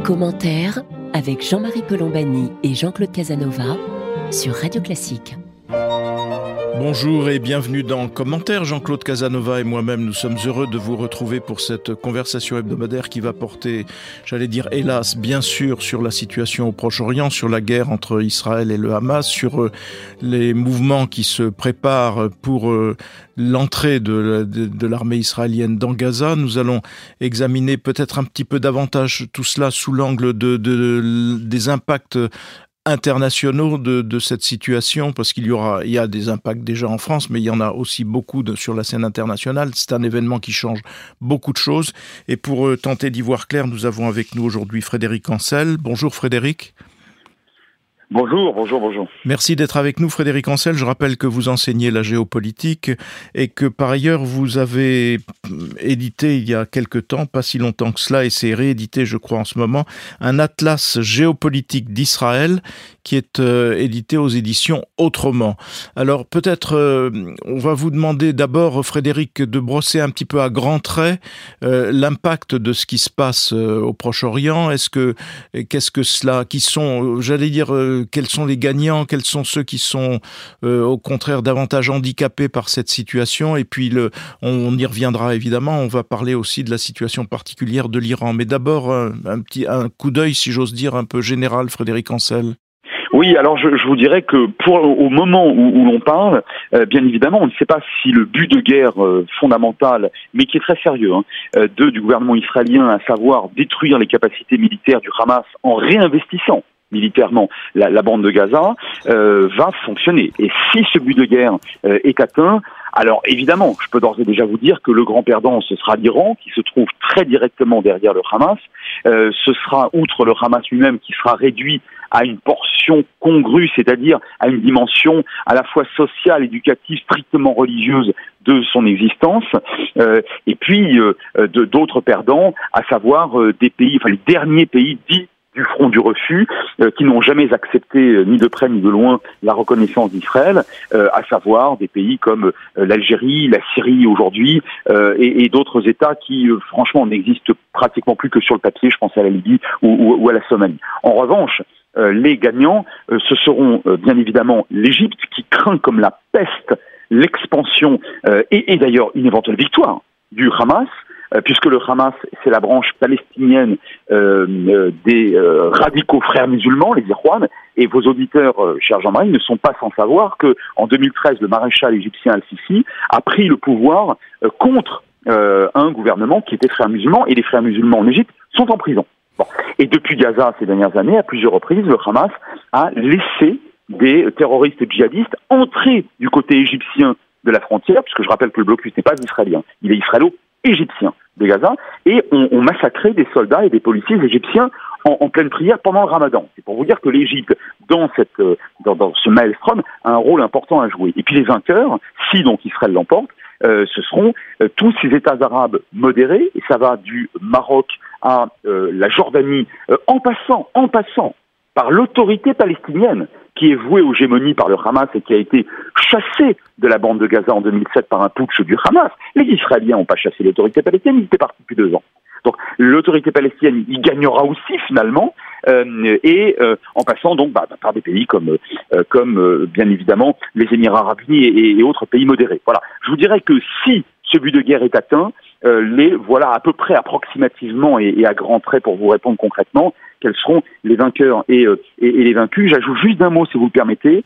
Commentaires avec Jean-Marie Colombani et Jean-Claude Casanova sur Radio Classique. Bonjour et bienvenue dans Commentaires. Jean-Claude Casanova et moi-même, nous sommes heureux de vous retrouver pour cette conversation hebdomadaire qui va porter, j'allais dire hélas, bien sûr, sur la situation au Proche-Orient, sur la guerre entre Israël et le Hamas, sur les mouvements qui se préparent pour l'entrée de l'armée israélienne dans Gaza. Nous allons examiner peut-être un petit peu davantage tout cela sous l'angle des impacts internationaux de cette situation, parce il y a des impacts déjà en France, mais il y en a aussi beaucoup sur la scène internationale. C'est un événement qui change beaucoup de choses. Et pour tenter d'y voir clair, nous avons avec nous aujourd'hui Frédéric Ancel. Bonjour Frédéric. Bonjour. Merci d'être avec nous, Frédéric Ancel. Je rappelle que vous enseignez la géopolitique et que par ailleurs vous avez édité il y a quelque temps, pas si longtemps que cela, et c'est réédité je crois en ce moment, un atlas géopolitique d'Israël qui est édité aux éditions Autrement. Alors peut-être on va vous demander d'abord, Frédéric, de brosser un petit peu à grands traits l'impact de ce qui se passe au Proche-Orient. Qu'est-ce que cela, qui sont, j'allais dire, quels sont les gagnants, quels sont ceux qui sont au contraire davantage handicapés par cette situation, et puis on y reviendra évidemment, on va parler aussi de la situation particulière de l'Iran. Mais d'abord un coup d'œil, si j'ose dire, un peu général, Frédéric Ancel. Oui, alors je vous dirais que au moment où l'on parle, bien évidemment, on ne sait pas si le but de guerre fondamental, mais qui est très sérieux, du gouvernement israélien, à savoir détruire les capacités militaires du Hamas en réinvestissant militairement la bande de Gaza, va fonctionner. Et si ce but de guerre est atteint, alors évidemment, je peux d'ores et déjà vous dire que le grand perdant, ce sera l'Iran, qui se trouve très directement derrière le Hamas. Ce sera, outre le Hamas lui-même, qui sera réduit à une portion congrue, c'est-à-dire à une dimension à la fois sociale, éducative, strictement religieuse de son existence, et puis d'autres perdants, à savoir des pays, enfin les derniers pays dits du front du refus, qui n'ont jamais accepté ni de près ni de loin la reconnaissance d'Israël, à savoir des pays comme l'Algérie, la Syrie aujourd'hui, et d'autres États qui, franchement, n'existent pratiquement plus que sur le papier. Je pense à la Libye ou à la Somalie. En revanche, les gagnants, ce seront bien évidemment l'Égypte, qui craint comme la peste l'expansion et d'ailleurs une éventuelle victoire du Hamas, puisque le Hamas, c'est la branche palestinienne des radicaux frères musulmans, les Ikhwan, et vos auditeurs, cher Jean-Marie, ne sont pas sans savoir que en 2013, le maréchal égyptien Al-Sisi a pris le pouvoir contre un gouvernement qui était frère musulman, et les frères musulmans en Égypte sont en prison. Bon. Et depuis Gaza, ces dernières années, à plusieurs reprises, le Hamas a laissé des terroristes djihadistes entrer du côté égyptien de la frontière, puisque je rappelle que le blocus n'est pas israélien, il est israélo-égyptien de Gaza, et ont massacré des soldats et des policiers égyptiens en pleine prière pendant le Ramadan. C'est pour vous dire que l'Égypte, dans ce maelstrom, a un rôle important à jouer. Et puis les vainqueurs, si donc Israël l'emporte, ce seront tous ces États arabes modérés, et ça va du Maroc à la Jordanie, en passant par l'autorité palestinienne, qui est vouée aux gémonies par le Hamas et qui a été chassée de la bande de Gaza en 2007 par un putsch du Hamas. Les Israéliens n'ont pas chassé l'autorité palestinienne, ils étaient partis depuis 2 ans. Donc l'autorité palestinienne y gagnera aussi finalement, en passant donc par des pays comme bien évidemment les Émirats arabes unis et autres pays modérés. Voilà. Je vous dirais que si ce but de guerre est atteint, voilà à peu près approximativement et à grands traits pour vous répondre concrètement quels seront les vainqueurs et les vaincus. J'ajoute juste d'un mot, si vous le permettez.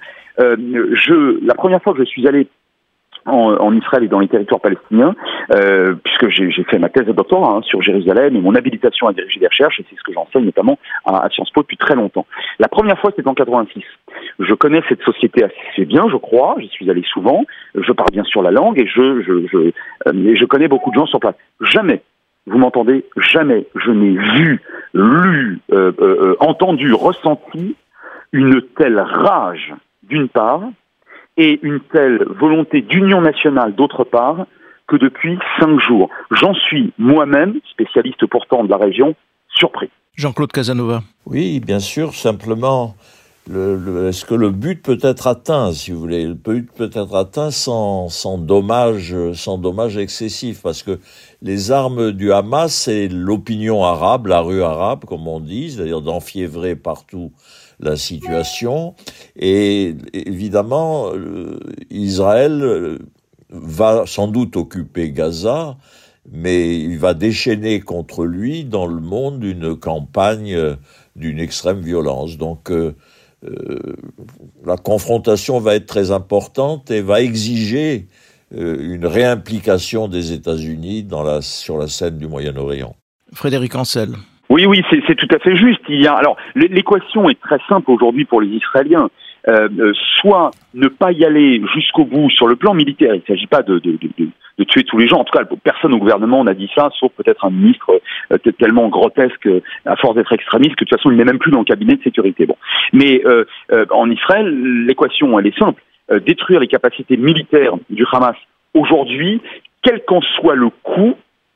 La première fois que je suis allé en Israël et dans les territoires palestiniens, puisque j'ai fait ma thèse de doctorat sur Jérusalem et mon habilitation à diriger des recherches, et c'est ce que j'enseigne notamment à Sciences Po depuis très longtemps. La première fois, c'était en 86. Je connais cette société assez bien, je crois, j'y suis allé souvent, je parle bien sûr la langue, et je connais beaucoup de gens sur place. Jamais, vous m'entendez, jamais je n'ai vu, lu, entendu, ressenti une telle rage, d'une part, et une telle volonté d'union nationale, d'autre part, que depuis 5 jours. J'en suis moi-même, spécialiste pourtant de la région, surpris. Jean-Claude Casanova. Oui, bien sûr, simplement, est-ce que le but peut être atteint, si vous voulez? Le but peut être atteint sans dommage excessif, parce que les armes du Hamas, c'est l'opinion arabe, la rue arabe, comme on dit, c'est-à-dire d'enfiévrer partout la situation. Et évidemment, Israël va sans doute occuper Gaza, mais il va déchaîner contre lui dans le monde une campagne d'une extrême violence. Donc, la confrontation va être très importante et va exiger une réimplication des États-Unis sur la scène du Moyen-Orient. Frédéric Ancel. Oui, c'est tout à fait juste. Alors, l'équation est très simple aujourd'hui pour les Israéliens. Soit ne pas y aller jusqu'au bout sur le plan militaire. Il ne s'agit pas de tuer tous les gens. En tout cas, personne au gouvernement n'a dit ça, sauf peut-être un ministre tellement grotesque à force d'être extrémiste que de toute façon il n'est même plus dans le cabinet de sécurité. Bon, mais en Israël, l'équation elle est simple. Détruire les capacités militaires du Hamas aujourd'hui, quel qu'en soit le coût,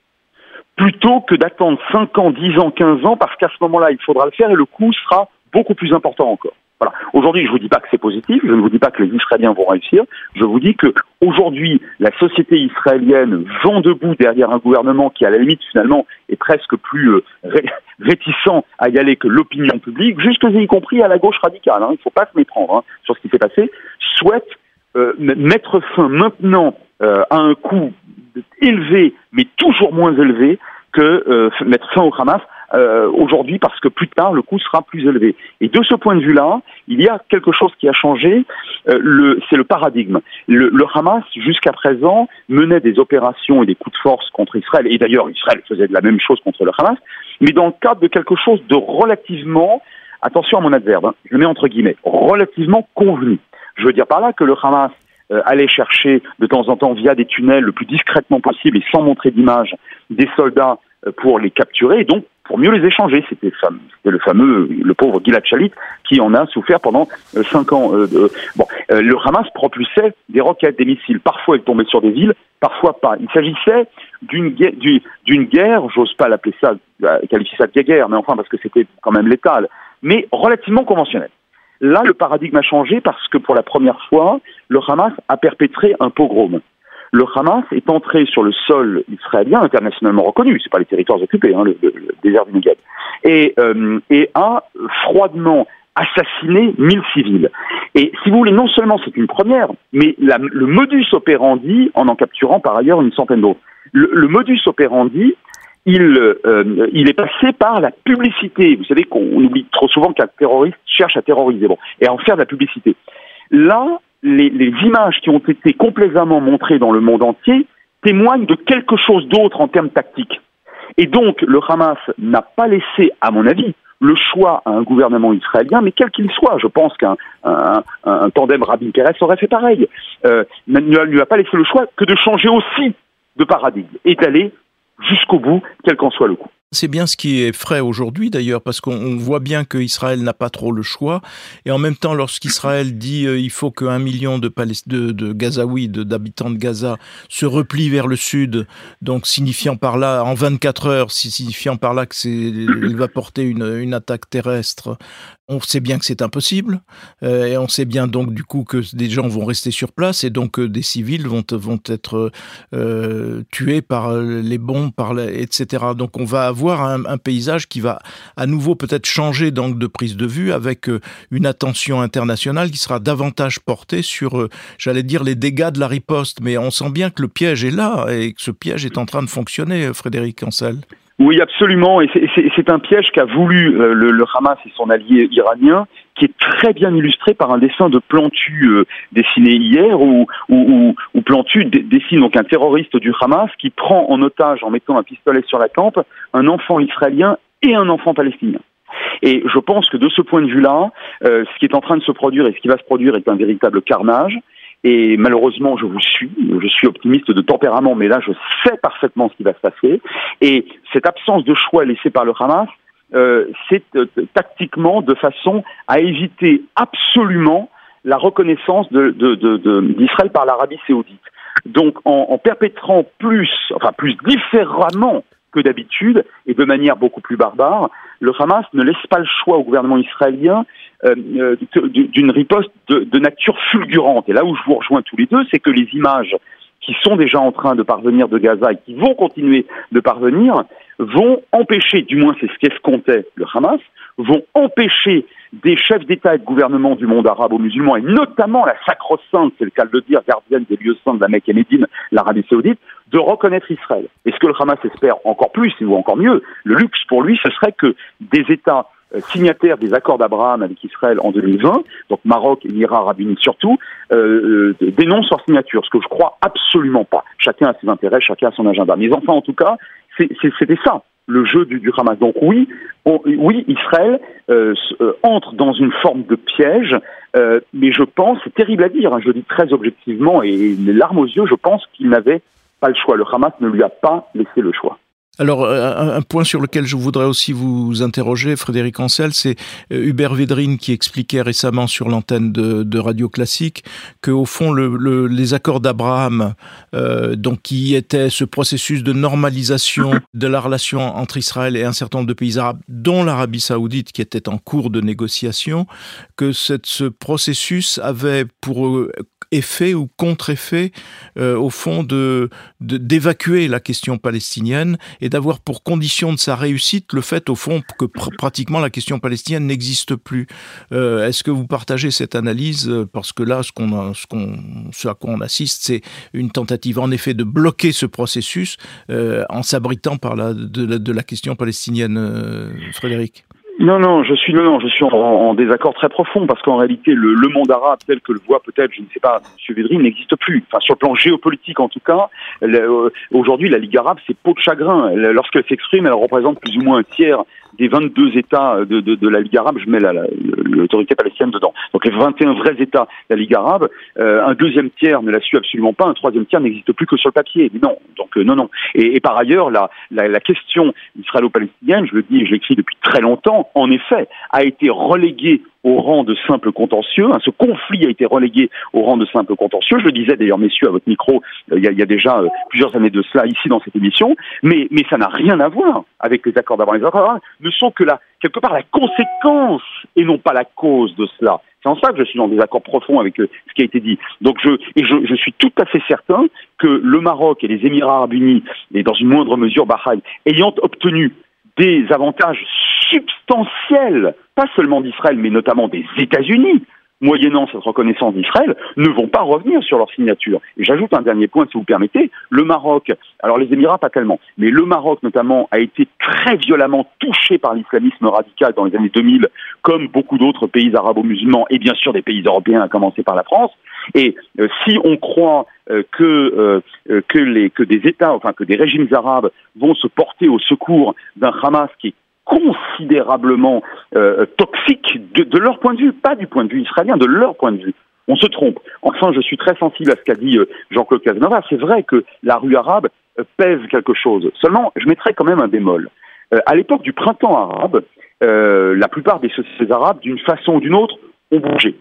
plutôt que d'attendre 5 ans, 10 ans, 15 ans, parce qu'à ce moment-là, il faudra le faire et le coût sera beaucoup plus important encore. Voilà. Aujourd'hui, je ne vous dis pas que c'est positif, je ne vous dis pas que les Israéliens vont réussir, je vous dis que aujourd'hui, la société israélienne vend debout derrière un gouvernement qui, à la limite, finalement, est presque plus réticent à y aller que l'opinion publique, y compris à la gauche radicale, il ne faut pas se méprendre sur ce qui s'est passé, souhaite mettre fin maintenant à un coût élevé, mais toujours moins élevé que mettre fin au Hamas aujourd'hui, parce que plus tard, le coût sera plus élevé. Et de ce point de vue-là, il y a quelque chose qui a changé, c'est le paradigme. Le Hamas, jusqu'à présent, menait des opérations et des coups de force contre Israël, et d'ailleurs, Israël faisait de la même chose contre le Hamas, mais dans le cadre de quelque chose de relativement, attention à mon adverbe, je le mets entre guillemets, relativement convenu. Je veux dire par là que le Hamas allait chercher de temps en temps via des tunnels le plus discrètement possible et sans montrer d'image des soldats pour les capturer et donc pour mieux les échanger. C'était le pauvre Gilad Shalit qui en a souffert pendant 5 ans. Le Hamas propulsait des roquettes, des missiles. Parfois, ils tombaient sur des villes, parfois pas. Il s'agissait d'une guerre, j'ose pas l'appeler ça, qualifier ça de guerre, mais enfin parce que c'était quand même létal, mais relativement conventionnelle. Là, le paradigme a changé parce que pour la première fois, le Hamas a perpétré un pogrom. Le Hamas est entré sur le sol israélien, internationalement reconnu, c'est pas les territoires occupés, le désert du Negev, et a froidement assassiné 1000 civils. Et si vous voulez, non seulement c'est une première, mais le modus operandi, en capturant par ailleurs une centaine d'autres, le modus operandi, il est passé par la publicité. Vous savez qu'on oublie trop souvent qu'un terroriste cherche à terroriser, et à en faire de la publicité. Là, les images qui ont été complaisamment montrées dans le monde entier témoignent de quelque chose d'autre en termes tactiques. Et donc, le Hamas n'a pas laissé, à mon avis, le choix à un gouvernement israélien, mais quel qu'il soit. Je pense qu'un tandem Rabin-Peres aurait fait pareil. Ne lui a pas laissé le choix que de changer aussi de paradigme et d'aller jusqu'au bout, quel qu'en soit le coup. C'est bien ce qui est frais aujourd'hui d'ailleurs, parce qu'on voit bien qu'Israël n'a pas trop le choix. Et en même temps, lorsqu'Israël dit il faut que 1 million de Gazaouis, d'habitants de Gaza, se replient vers le sud, donc signifiant par là, en 24 heures, signifiant par là qu'il va porter une attaque terrestre, on sait bien que c'est impossible. Et on sait bien donc du coup que des gens vont rester sur place et donc des civils vont être tués par les bombes, etc. Donc on va avoir un paysage qui va à nouveau peut-être changer d'angle de prise de vue avec une attention internationale qui sera davantage portée sur, j'allais dire, les dégâts de la riposte. Mais on sent bien que le piège est là et que ce piège est en train de fonctionner, Frédéric Ancel. Oui, absolument. Et c'est un piège qu'a voulu le Hamas et son allié iranien, qui est très bien illustré par un dessin de Plantu dessiné hier, où Plantu dessine donc un terroriste du Hamas qui prend en otage, en mettant un pistolet sur la tempe, un enfant israélien et un enfant palestinien. Et je pense que de ce point de vue-là, ce qui est en train de se produire et ce qui va se produire est un véritable carnage. Et malheureusement, je suis optimiste de tempérament, mais là, je sais parfaitement ce qui va se passer. Et cette absence de choix laissée par le Hamas, c'est tactiquement de façon à éviter absolument la reconnaissance d'Israël par l'Arabie Saoudite. Donc, en perpétrant plus différemment que d'habitude, et de manière beaucoup plus barbare, le Hamas ne laisse pas le choix au gouvernement israélien d'une riposte de nature fulgurante. Et là où je vous rejoins tous les deux, c'est que les images qui sont déjà en train de parvenir de Gaza et qui vont continuer de parvenir, vont empêcher, du moins c'est ce qu'escomptait le Hamas, vont empêcher des chefs d'État et de gouvernement du monde arabo-musulman, et notamment la sacro-sainte, c'est le cas de le dire, gardienne des lieux saints de la Mecque et Médine, l'Arabie Saoudite, de reconnaître Israël. Et ce que le Hamas espère encore plus, ou encore mieux, le luxe pour lui, ce serait que des États signataires des accords d'Abraham avec Israël en 2020, donc Maroc et Émirats arabes unis surtout, dénoncent leur signature, ce que je crois absolument pas. Chacun a ses intérêts, chacun a son agenda. Mais enfin, en tout cas, c'était ça, le jeu du Hamas. Donc oui, Israël entre dans une forme de piège, mais je pense, c'est terrible à dire, je le dis très objectivement et les larmes aux yeux, je pense qu'il n'avait pas le choix. Le Hamas ne lui a pas laissé le choix. Alors, un point sur lequel je voudrais aussi vous interroger, Frédéric Ancel, c'est Hubert Védrine qui expliquait récemment sur l'antenne de Radio Classique que, au fond, les accords d'Abraham, donc qui était ce processus de normalisation de la relation entre Israël et un certain nombre de pays arabes, dont l'Arabie Saoudite, qui était en cours de négociation, que ce processus avait pour effet ou contre-effet, au fond, d'évacuer la question palestinienne et d'avoir pour condition de sa réussite le fait, au fond, que pratiquement la question palestinienne n'existe plus. Est-ce que vous partagez cette analyse ? Parce que là, ce à quoi on assiste, c'est une tentative, en effet, de bloquer ce processus en s'abritant de la question palestinienne. Frédéric ? Non, je suis en désaccord très profond, parce qu'en réalité, le monde arabe tel que le voit peut-être, je ne sais pas, M. Védrine, n'existe plus. Enfin, sur le plan géopolitique en tout cas, aujourd'hui, la Ligue arabe, c'est peau de chagrin. Lorsqu'elle s'exprime, elle représente plus ou moins un tiers des 22 États de la Ligue arabe, je mets l'autorité palestinienne dedans. Donc les 21 vrais États de la Ligue arabe, un deuxième tiers ne la suit absolument pas, un troisième tiers n'existe plus que sur le papier. Mais non, donc non. Et par ailleurs, la question israélo-palestinienne, je le dis et je l'écris depuis très longtemps, en effet, a été reléguée au rang de simple contentieux. Ce conflit a été relégué au rang de simple contentieux. Je le disais d'ailleurs, messieurs, à votre micro, il y a déjà plusieurs années de cela ici dans cette émission. Mais ça n'a rien à voir avec les accords d'Abraham. Les accords d'Abraham ne sont que quelque part la conséquence et non pas la cause de cela. C'est en ça que je suis en désaccord profond avec ce qui a été dit. Donc je suis tout à fait certain que le Maroc et les Émirats arabes unis, et dans une moindre mesure Bahreïn, ayant obtenu des avantages substantiels, pas seulement d'Israël, mais notamment des États-Unis, moyennant cette reconnaissance d'Israël, ne vont pas revenir sur leur signature. Et j'ajoute un dernier point, si vous permettez. Le Maroc, alors les Émirats pas tellement, mais le Maroc notamment a été très violemment touché par l'islamisme radical dans les années 2000, comme beaucoup d'autres pays arabo-musulmans, et bien sûr des pays européens, à commencer par la France. Et si on croit que des États, enfin que des régimes arabes vont se porter au secours d'un Hamas qui est considérablement toxique de leur point de vue, pas du point de vue israélien, de leur point de vue, on se trompe. Enfin, je suis très sensible à ce qu'a dit Jean-Claude Casanova. C'est vrai que la rue arabe pèse quelque chose. Seulement, je mettrais quand même un bémol. À l'époque du printemps arabe, la plupart des sociétés arabes, d'une façon ou d'une autre, ont bougé.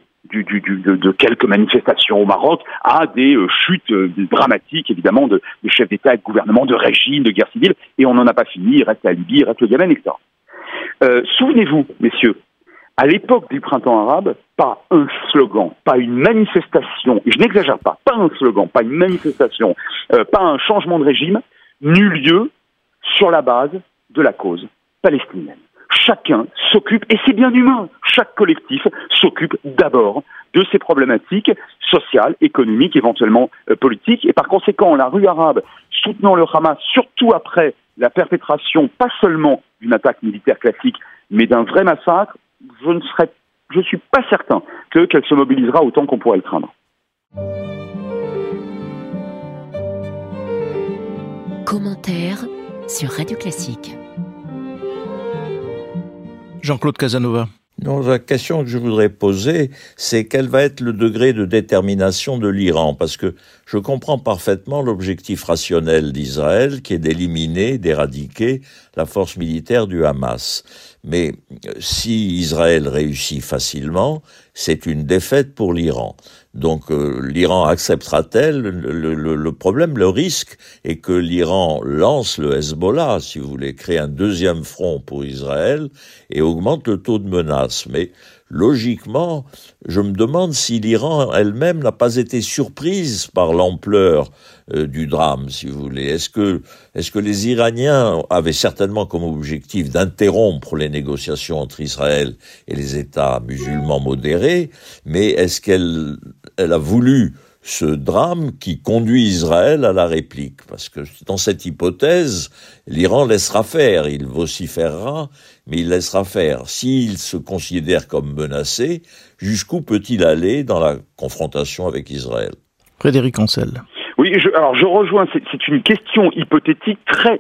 De quelques manifestations au Maroc à des chutes dramatiques, évidemment, de chefs d'État et de gouvernement, de régimes, de guerre civile, et on n'en a pas fini, il reste la Libye, il reste le Yémen, etc. Souvenez-vous, messieurs, à l'époque du printemps arabe, pas un slogan, pas une manifestation, et je n'exagère pas un slogan, pas une manifestation, pas un changement de régime, n'eut lieu sur la base de la cause palestinienne. Chacun s'occupe, et c'est bien humain, chaque collectif s'occupe d'abord de ces problématiques sociales, économiques, éventuellement politiques, et par conséquent, la rue arabe soutenant le Hamas, surtout après la perpétration, pas seulement d'une attaque militaire classique, mais d'un vrai massacre, je suis pas certain qu'elle se mobilisera autant qu'on pourrait le craindre. Commentaire sur Radio Classique. Jean-Claude Casanova. Non, la question que je voudrais poser, c'est quel va être le degré de détermination de l'Iran, parce que je comprends parfaitement l'objectif rationnel d'Israël, qui est d'éliminer, d'éradiquer la force militaire du Hamas. Mais si Israël réussit facilement, c'est une défaite pour l'Iran. Donc l'Iran acceptera-t-elle? Le problème, le risque est que l'Iran lance le Hezbollah, si vous voulez, créer un deuxième front pour Israël et augmente le taux de menace. Mais logiquement, je me demande si l'Iran elle-même n'a pas été surprise par l'ampleur du drame, si vous voulez. Est-ce que les Iraniens avaient certainement comme objectif d'interrompre les négociations entre Israël et les États musulmans modérés, mais est-ce qu'elle a voulu ce drame qui conduit Israël à la réplique? Parce que dans cette hypothèse, l'Iran laissera faire, il vociférera, mais il laissera faire. S'il se considère comme menacé, jusqu'où peut-il aller dans la confrontation avec Israël? Frédéric Ancel. Oui, je rejoins, c'est une question hypothétique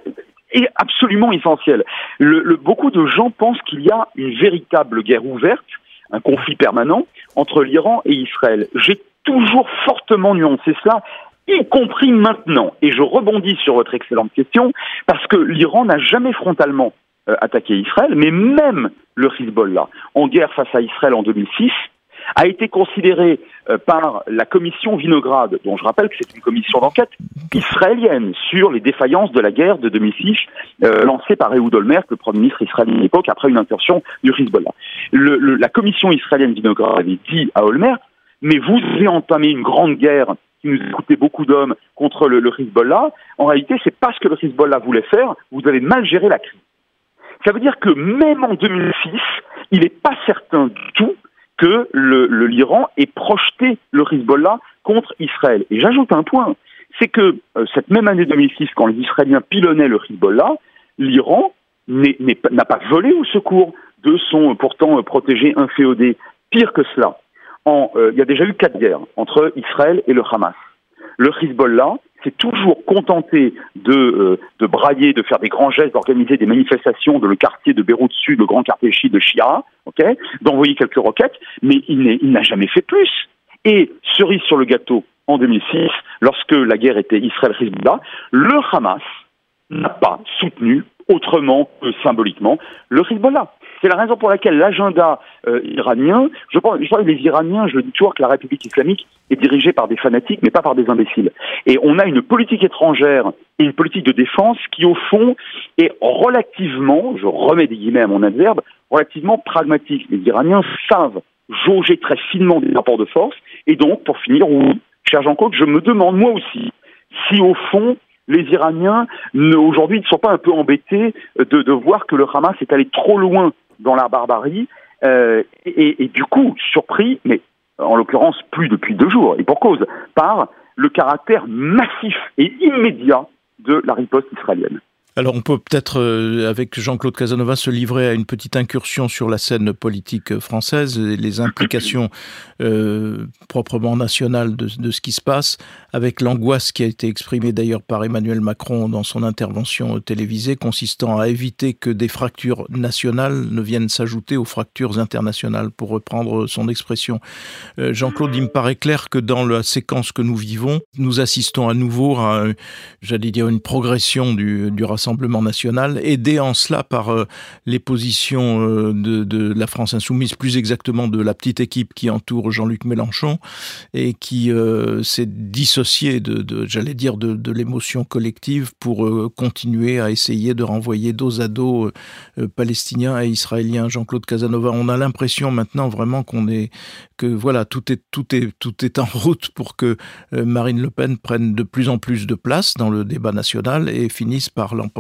et absolument essentielle. Beaucoup de gens pensent qu'il y a une véritable guerre ouverte, un conflit permanent entre l'Iran et Israël. J'ai toujours fortement nuancé cela, y compris maintenant. Et je rebondis sur votre excellente question, parce que l'Iran n'a jamais frontalement attaqué Israël, mais même le Hezbollah, en guerre face à Israël en 2006, a été considéré par la commission Vinograd, dont je rappelle que c'est une commission d'enquête israélienne sur les défaillances de la guerre de 2006, lancée par Ehud Olmert, le Premier ministre israélien de l'époque, après une incursion du Hezbollah. La commission israélienne Vinograd avait dit à Olmert, mais vous avez entamé une grande guerre qui nous a coûté beaucoup d'hommes contre le Hezbollah. En réalité, c'est pas ce que le Hezbollah voulait faire, vous avez mal géré la crise. Ça veut dire que même en 2006, il n'est pas certain du tout que l'Iran ait projeté le Hezbollah contre Israël. Et j'ajoute un point, c'est que cette même année 2006, quand les Israéliens pilonnaient le Hezbollah, l'Iran n'a pas volé au secours de son pourtant protégé inféodé. Pire que cela, il y a déjà eu 4 guerres entre Israël et le Hamas. Le Hezbollah s'est toujours contenté de brailler, de faire des grands gestes, d'organiser des manifestations dans le quartier de Beyrouth Sud, le grand quartier chiite de Shia, d'envoyer quelques roquettes, mais il n'a jamais fait plus. Et cerise sur le gâteau, en 2006, lorsque la guerre était Israël-Hezbollah, le Hamas n'a pas soutenu autrement que symboliquement le Hezbollah. C'est la raison pour laquelle l'agenda iranien, je crois que les Iraniens, je le dis toujours, que la République islamique est dirigée par des fanatiques, mais pas par des imbéciles. Et on a une politique étrangère et une politique de défense qui, au fond, est relativement, je remets des guillemets à mon adverbe, relativement pragmatique. Les Iraniens savent jauger très finement des rapports de force, et donc, pour finir, oui, cher Jean-Claude, je me demande, moi aussi, si, au fond, les Iraniens, aujourd'hui, ne sont pas un peu embêtés de voir que le Hamas est allé trop loin dans la barbarie, et du coup, surpris, mais en l'occurrence plus depuis 2 jours, et pour cause, par le caractère massif et immédiat de la riposte israélienne. Alors on peut peut-être, avec Jean-Claude Casanova, se livrer à une petite incursion sur la scène politique française et les implications proprement nationales de ce qui se passe, avec l'angoisse qui a été exprimée d'ailleurs par Emmanuel Macron dans son intervention télévisée, consistant à éviter que des fractures nationales ne viennent s'ajouter aux fractures internationales, pour reprendre son expression. Jean-Claude, il me paraît clair que dans la séquence que nous vivons, nous assistons à nouveau à, j'allais dire, une progression du Rassemblement national, aidé en cela par les positions de la France insoumise, plus exactement de la petite équipe qui entoure Jean-Luc Mélenchon, et qui s'est dissocié de l'émotion collective pour continuer à essayer de renvoyer dos à dos palestiniens et israéliens. Jean-Claude Casanova, on a l'impression maintenant vraiment que voilà, tout est en route pour que Marine Le Pen prenne de plus en plus de place dans le débat national et finisse par l'emporter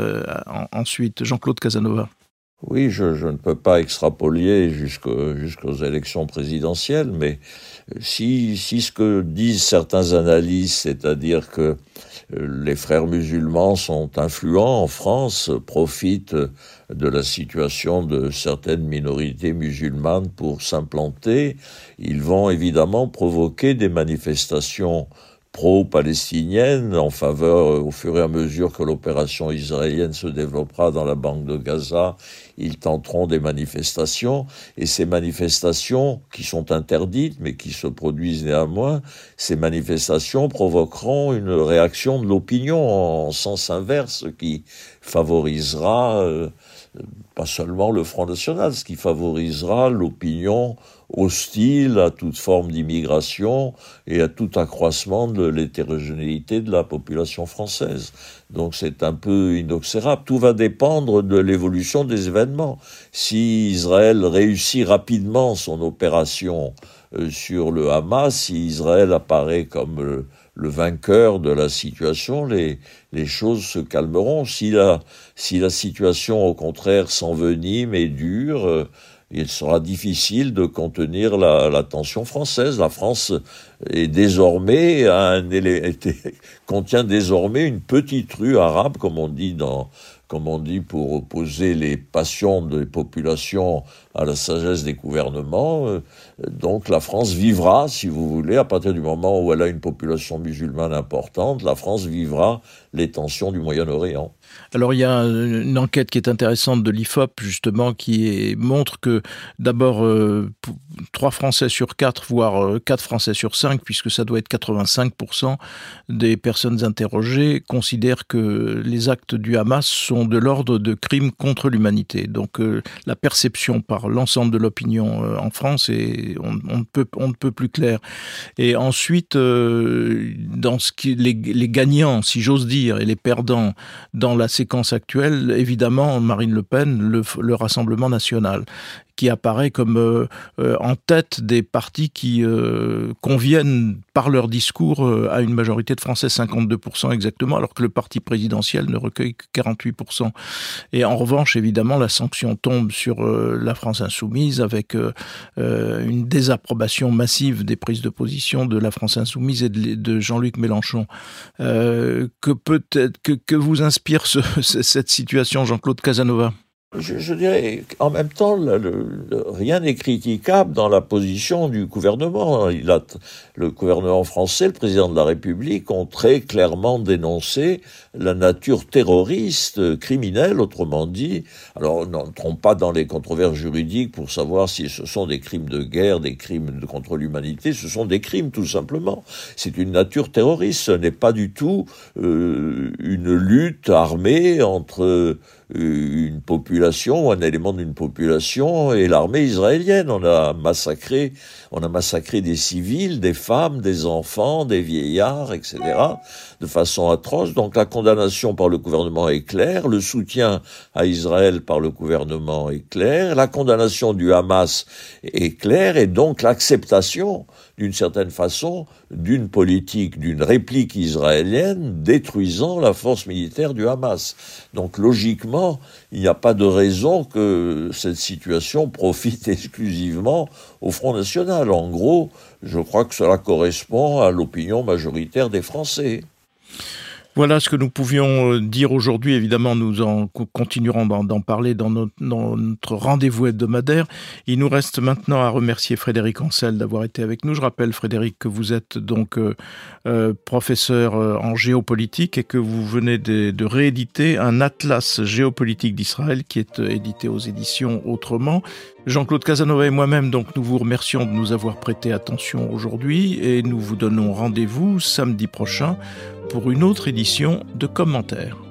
ensuite. Jean-Claude Casanova. Oui, je ne peux pas extrapoler jusqu'aux élections présidentielles, mais si ce que disent certains analystes, c'est-à-dire que les frères musulmans sont influents en France, profitent de la situation de certaines minorités musulmanes pour s'implanter, ils vont évidemment provoquer des manifestations pro-palestinienne en faveur, au fur et à mesure que l'opération israélienne se développera dans la bande de Gaza, ils tenteront des manifestations, et ces manifestations qui sont interdites mais qui se produisent néanmoins, ces manifestations provoqueront une réaction de l'opinion en sens inverse qui favorisera pas seulement le Front National, ce qui favorisera l'opinion hostile à toute forme d'immigration et à tout accroissement de l'hétérogénéité de la population française. Donc c'est un peu inexorable. Tout va dépendre de l'évolution des événements. Si Israël réussit rapidement son opération sur le Hamas, si Israël apparaît comme le vainqueur de la situation, les choses se calmeront. Si la situation, au contraire, s'envenime et dure, il sera difficile de contenir la tension française. La France est désormais contient désormais une petite rue arabe, comme on dit pour opposer les passions des populations à la sagesse des gouvernements. Donc la France vivra, si vous voulez, à partir du moment où elle a une population musulmane importante, la France vivra les tensions du Moyen-Orient. Alors il y a une enquête qui est intéressante de l'IFOP justement qui montre que d'abord 3 Français sur 4, voire 4 Français sur 5, puisque ça doit être 85% des personnes interrogées, considèrent que les actes du Hamas sont de l'ordre de crimes contre l'humanité. Donc la perception par l'ensemble de l'opinion en France est on ne peut plus clair. Et ensuite dans les gagnants, si j'ose dire, et les perdants dans la séquence actuelle, évidemment, Marine Le Pen, le Rassemblement national, qui apparaît comme en tête des partis qui conviennent par leur discours à une majorité de Français, 52% exactement, alors que le parti présidentiel ne recueille que 48%. Et en revanche, évidemment, la sanction tombe sur la France insoumise avec une désapprobation massive des prises de position de la France insoumise et de Jean-Luc Mélenchon. Que vous inspire cette situation, Jean-Claude Casanova ? Je dirais en même temps, rien n'est critiquable dans la position du gouvernement. Le gouvernement français, le président de la République, ont très clairement dénoncé la nature terroriste, criminelle, autrement dit. Alors, n'entrons pas dans les controverses juridiques pour savoir si ce sont des crimes de guerre, des crimes contre l'humanité. Ce sont des crimes, tout simplement. C'est une nature terroriste. Ce n'est pas du tout une lutte armée entre une population ou un élément d'une population et l'armée israélienne. On a massacré des civils, des femmes, des enfants, des vieillards, etc., de façon atroce. Donc la condamnation par le gouvernement est claire, le soutien à Israël par le gouvernement est clair, la condamnation du Hamas est claire, et donc l'acceptation, d'une certaine façon, d'une politique, d'une réplique israélienne détruisant la force militaire du Hamas. Donc logiquement, il n'y a pas de raison que cette situation profite exclusivement au Front National. En gros, je crois que cela correspond à l'opinion majoritaire des Français. Voilà ce que nous pouvions dire aujourd'hui. Évidemment, nous en continuerons d'en parler dans notre rendez-vous hebdomadaire. Il nous reste maintenant à remercier Frédéric Ancel d'avoir été avec nous. Je rappelle, Frédéric, que vous êtes donc professeur en géopolitique et que vous venez de rééditer un atlas géopolitique d'Israël qui est édité aux éditions Autrement. Jean-Claude Casanova et moi-même, donc, nous vous remercions de nous avoir prêté attention aujourd'hui et nous vous donnons rendez-vous samedi prochain pour une autre édition de Commentaires.